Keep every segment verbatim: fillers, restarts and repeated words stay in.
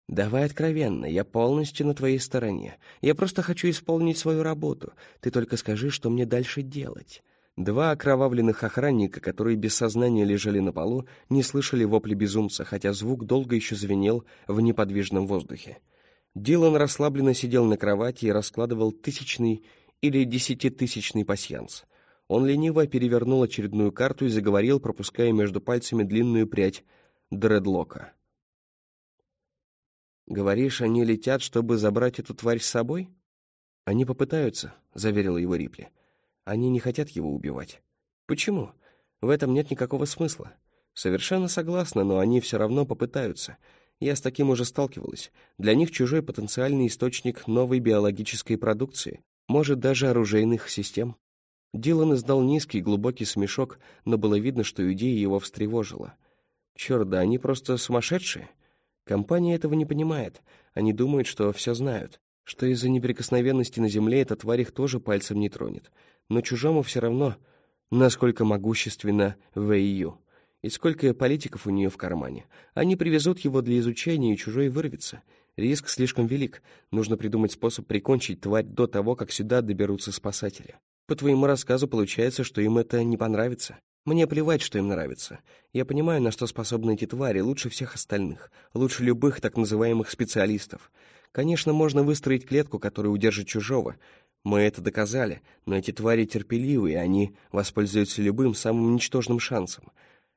Давай откровенно, я полностью на твоей стороне. Я просто хочу исполнить свою работу. Ты только скажи, что мне дальше делать». Два окровавленных охранника, которые без сознания лежали на полу, не слышали вопли безумца, хотя звук долго еще звенел в неподвижном воздухе. Дилан расслабленно сидел на кровати и раскладывал тысячный или десятитысячный пасьянс. Он лениво перевернул очередную карту и заговорил, пропуская между пальцами длинную прядь дредлока. «Говоришь, они летят, чтобы забрать эту тварь с собой?» «Они попытаются», — заверила его Рипли. «Они не хотят его убивать». «Почему? В этом нет никакого смысла». «Совершенно согласна, но они все равно попытаются. Я с таким уже сталкивалась. Для них чужой потенциальный источник новой биологической продукции, может, даже оружейных систем». Дилан издал низкий, глубокий смешок, но было видно, что идея его встревожила. «Черт, да они просто сумасшедшие. Компания этого не понимает. Они думают, что все знают, что из-за неприкосновенности на земле эта тварь их тоже пальцем не тронет. Но чужому все равно, насколько могущественна ВИЮ. И сколько политиков у нее в кармане. Они привезут его для изучения, и чужой вырвется. Риск слишком велик. Нужно придумать способ прикончить тварь до того, как сюда доберутся спасатели. По твоему рассказу получается, что им это не понравится. Мне плевать, что им нравится. Я понимаю, на что способны эти твари, лучше всех остальных. Лучше любых так называемых специалистов. Конечно, можно выстроить клетку, которая удержит чужого. Мы это доказали, но эти твари терпеливые, они воспользуются любым самым ничтожным шансом.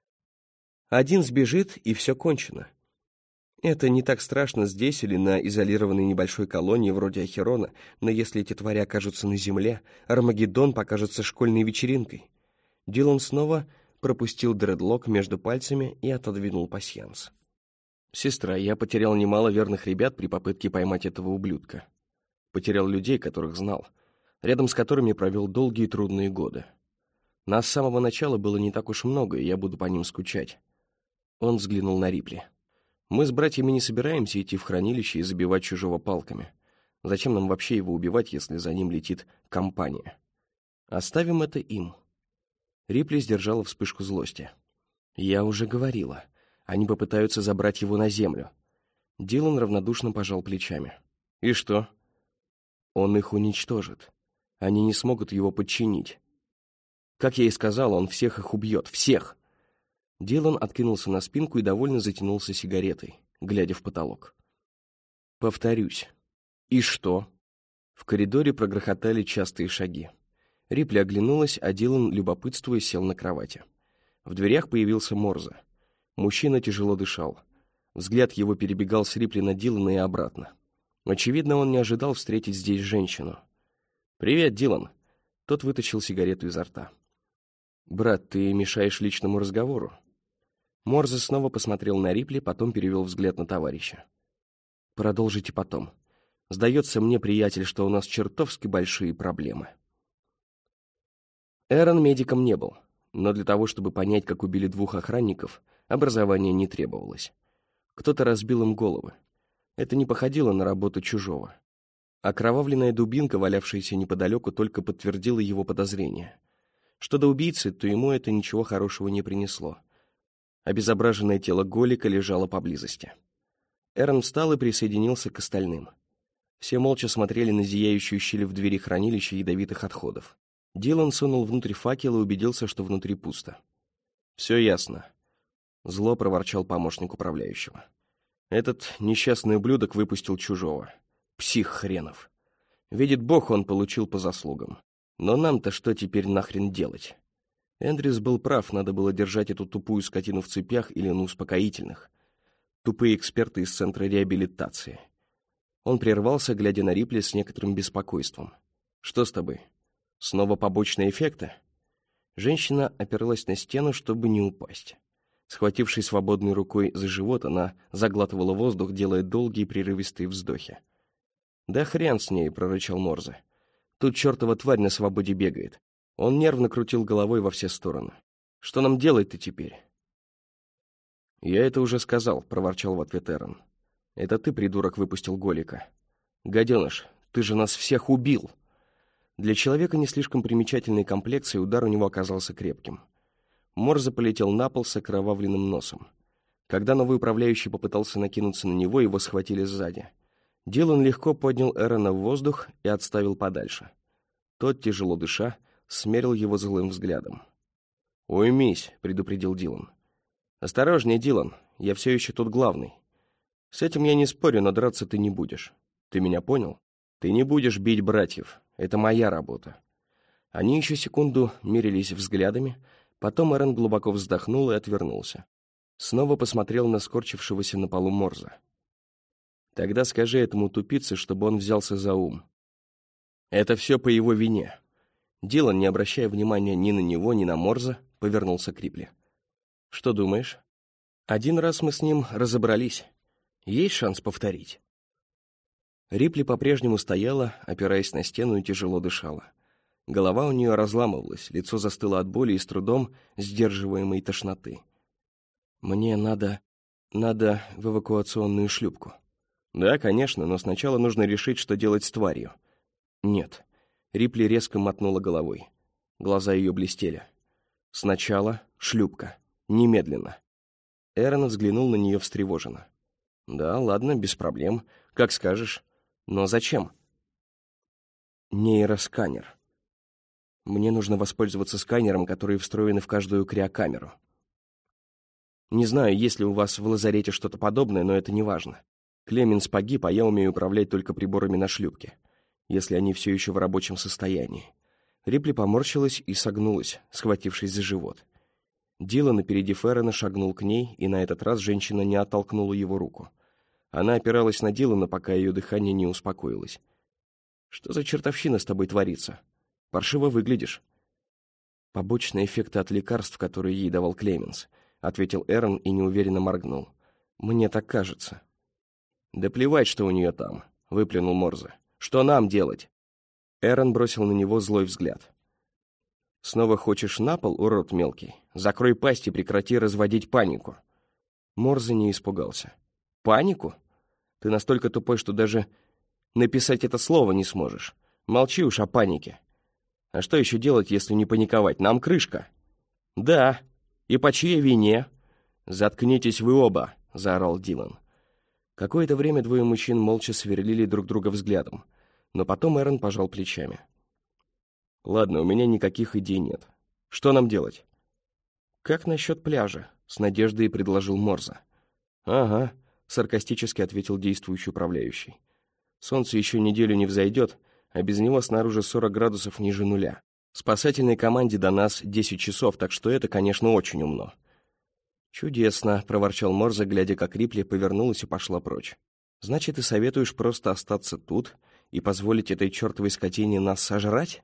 Один сбежит, и все кончено. Это не так страшно здесь или на изолированной небольшой колонии вроде Ахерона, но если эти твари окажутся на земле, Армагеддон покажется школьной вечеринкой. Дилан снова пропустил дредлок между пальцами и отодвинул пасьянс. «Сестра, я потерял немало верных ребят при попытке поймать этого ублюдка. Потерял людей, которых знал, рядом с которыми провел долгие и трудные годы. Нас с самого начала было не так уж много, и я буду по ним скучать». Он взглянул на Рипли. «Мы с братьями не собираемся идти в хранилище и забивать чужого палками. Зачем нам вообще его убивать, если за ним летит компания? Оставим это им». Рипли сдержала вспышку злости. «Я уже говорила. Они попытаются забрать его на землю». Дилан равнодушно пожал плечами. «И что?» «Он их уничтожит. Они не смогут его подчинить. Как я и сказал, он всех их убьет. Всех!» Дилан откинулся на спинку и довольно затянулся сигаретой, глядя в потолок. «Повторюсь. И что?» В коридоре прогрохотали частые шаги. Рипли оглянулась, а Дилан, любопытствуя, сел на кровати. В дверях появился Морзе. Мужчина тяжело дышал. Взгляд его перебегал с Рипли на Дилана и обратно. Очевидно, он не ожидал встретить здесь женщину. «Привет, Дилан!» Тот вытащил сигарету изо рта. «Брат, ты мешаешь личному разговору». Морзе снова посмотрел на Рипли, потом перевел взгляд на товарища. «Продолжите потом. Сдается мне, приятель, что у нас чертовски большие проблемы». Эрон медиком не был, но для того, чтобы понять, как убили двух охранников, образования не требовалось. Кто-то разбил им головы. Это не походило на работу чужого. Окровавленная дубинка, валявшаяся неподалеку, только подтвердила его подозрения. Что до убийцы, то ему это ничего хорошего не принесло. Обезображенное тело Голика лежало поблизости. Эрон встал и присоединился к остальным. Все молча смотрели на зияющую щель в двери хранилища ядовитых отходов. Дилан сунул внутрь факел и убедился, что внутри пусто. «Все ясно», — зло проворчал помощник управляющего. «Этот несчастный ублюдок выпустил чужого. Псих хренов. Видит Бог, он получил по заслугам. Но нам-то что теперь нахрен делать?» Эндрюс был прав, надо было держать эту тупую скотину в цепях или на успокоительных. Тупые эксперты из центра реабилитации. Он прервался, глядя на Рипли с некоторым беспокойством. «Что с тобой? Снова побочные эффекты?» Женщина оперлась на стену, чтобы не упасть. Схватившись свободной рукой за живот, она заглатывала воздух, делая долгие прерывистые вздохи. «Да хрен с ней», — прорычал Морзе. «Тут чертова тварь на свободе бегает». Он нервно крутил головой во все стороны. «Что нам делать-то теперь?» «Я это уже сказал», — проворчал в ответ Эрон. «Это ты, придурок, выпустил Голика. Гаденыш, ты же нас всех убил!» Для человека не слишком примечательной комплекции удар у него оказался крепким. Морзе полетел на пол с окровавленным носом. Когда новый управляющий попытался накинуться на него, его схватили сзади. Дилан легко поднял Эрона в воздух и отставил подальше. Тот, тяжело дыша, смерил его злым взглядом. «Уймись», — предупредил Дилан. «Осторожнее, Дилан, я все еще тут главный. С этим я не спорю, но драться ты не будешь. Ты меня понял? Ты не будешь бить братьев. Это моя работа». Они еще секунду мерились взглядами, потом Эрон глубоко вздохнул и отвернулся. Снова посмотрел на скорчившегося на полу Морза. «Тогда скажи этому тупице, чтобы он взялся за ум. Это все по его вине». Дилан, не обращая внимания ни на него, ни на Морза, повернулся к Рипли. «Что думаешь? Один раз мы с ним разобрались. Есть шанс повторить?» Рипли по-прежнему стояла, опираясь на стену, и тяжело дышала. Голова у нее разламывалась, лицо застыло от боли и с трудом сдерживаемой тошноты. «Мне надо... надо в эвакуационную шлюпку». «Да, конечно, но сначала нужно решить, что делать с тварью». «Нет». Рипли резко мотнула головой. Глаза ее блестели. «Сначала шлюпка. Немедленно». Эрон взглянул на нее встревоженно. «Да, ладно, без проблем. Как скажешь. Но зачем?» «Нейросканер. Мне нужно воспользоваться сканером, который встроен в каждую криокамеру. Не знаю, есть ли у вас в лазарете что-то подобное, но это не важно. Клеменс погиб, а я умею управлять только приборами на шлюпке, если они все еще в рабочем состоянии». Рипли поморщилась и согнулась, схватившись за живот. Дилан, опередив Эрона, шагнул к ней, и на этот раз женщина не оттолкнула его руку. Она опиралась на Дилана, пока ее дыхание не успокоилось. «Что за чертовщина с тобой творится? Паршиво выглядишь». «Побочные эффекты от лекарств, которые ей давал Клеменс», — ответил Эрон и неуверенно моргнул. «Мне так кажется». «Да плевать, что у нее там», — выплюнул Морзе. «Что нам делать?» Эрон бросил на него злой взгляд. «Снова хочешь на пол, урод мелкий? Закрой пасть и прекрати разводить панику». Морзе не испугался. «Панику? Ты настолько тупой, что даже написать это слово не сможешь. Молчи уж о панике. А что еще делать, если не паниковать? Нам крышка». «Да. И по чьей вине?» «Заткнитесь вы оба», — заорал Дилан. Какое-то время двое мужчин молча сверлили друг друга взглядом, но потом Эрон пожал плечами. «Ладно, у меня никаких идей нет. Что нам делать?» «Как насчет пляжа?» — с надеждой предложил Морза. «Ага», — саркастически ответил действующий управляющий. «Солнце еще неделю не взойдет, а без него снаружи сорок градусов ниже нуля. Спасательной команде до нас десять часов, так что это, конечно, очень умно». «Чудесно», — проворчал Морза, глядя, как Рипли повернулась и пошла прочь. «Значит, ты советуешь просто остаться тут и позволить этой чертовой скотине нас сожрать?»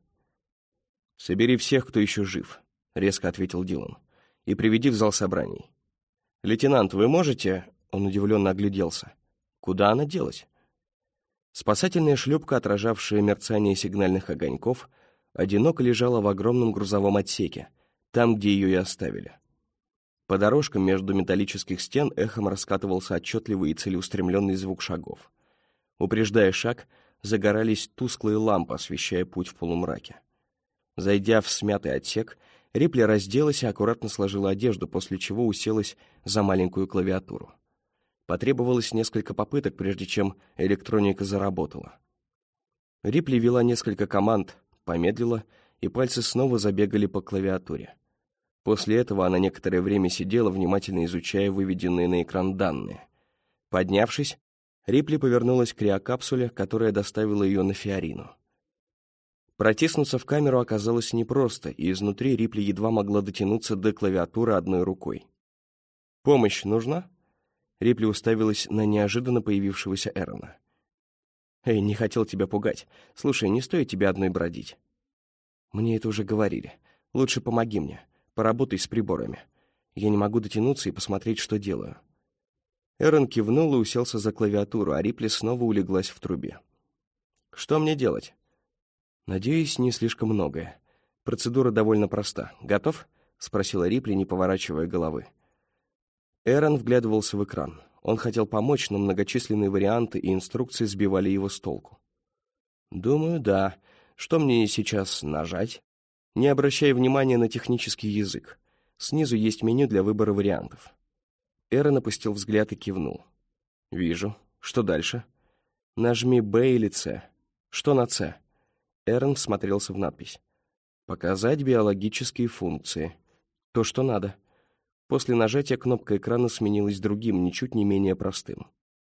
«Собери всех, кто еще жив», — резко ответил Дилан, — «и приведи в зал собраний». «Лейтенант, вы можете...» — он удивленно огляделся. «Куда она делась?» Спасательная шлюпка, отражавшая мерцание сигнальных огоньков, одиноко лежала в огромном грузовом отсеке, там, где ее и оставили. По дорожкам между металлических стен эхом раскатывался отчетливый и целеустремленный звук шагов. Упреждая шаг, загорались тусклые лампы, освещая путь в полумраке. Зайдя в смятый отсек, Рипли разделась и аккуратно сложила одежду, после чего уселась за маленькую клавиатуру. Потребовалось несколько попыток, прежде чем электроника заработала. Рипли ввела несколько команд, помедлила, и пальцы снова забегали по клавиатуре. После этого она некоторое время сидела, внимательно изучая выведенные на экран данные. Поднявшись, Рипли повернулась к криокапсуле, которая доставила ее на Фиорину. Протиснуться в камеру оказалось непросто, и изнутри Рипли едва могла дотянуться до клавиатуры одной рукой. «Помощь нужна?» Рипли уставилась на неожиданно появившегося Эрона. «Эй, не хотел тебя пугать. Слушай, не стоит тебе одной бродить». «Мне это уже говорили. Лучше помоги мне. Поработай с приборами. Я не могу дотянуться и посмотреть, что делаю». Эрон кивнул и уселся за клавиатуру, а Рипли снова улеглась в трубе. «Что мне делать?» «Надеюсь, не слишком многое. Процедура довольно проста. Готов?» — спросила Рипли, не поворачивая головы. Эрон вглядывался в экран. Он хотел помочь, но многочисленные варианты и инструкции сбивали его с толку. «Думаю, да. Что мне сейчас нажать?» «Не обращай внимания на технический язык. Снизу есть меню для выбора вариантов». Эрон опустил взгляд и кивнул. «Вижу. Что дальше?» «Нажми Б или С». «Что на С?» Эрон всмотрелся в надпись. «Показать биологические функции». «То, что надо». После нажатия кнопка экрана сменилась другим, ничуть не менее простым.